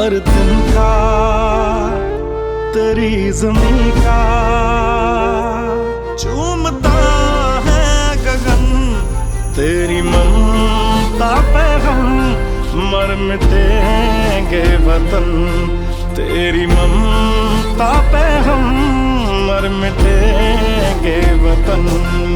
हर दिन का तेरी ज़मीं का चूमता है गगन, तेरी ममता पे हम मर मिटेंगे वतन, तेरी ममता पे हम मर मिटेंगे वतन।